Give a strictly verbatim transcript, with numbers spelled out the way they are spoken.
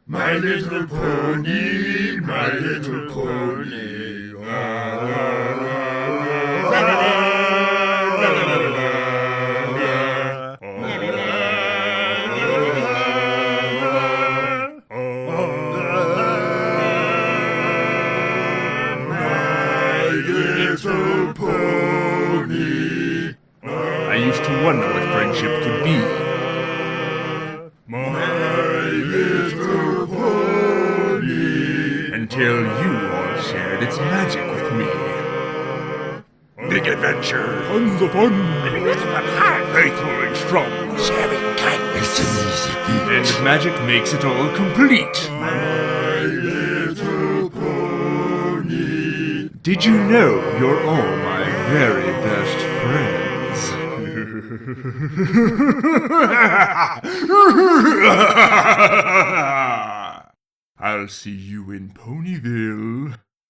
My little pony, my little pony. Ah, ah, ah, my little pony. I used to wonder what friendship could be. My little pony. Until you all shared its magic with me. Big adventure. Tons of fun. Faithful and strong. Sharing kindness is easy. And magic makes it all complete. My little pony. Did you know you're all my very best friends? I'll see you in Ponyville.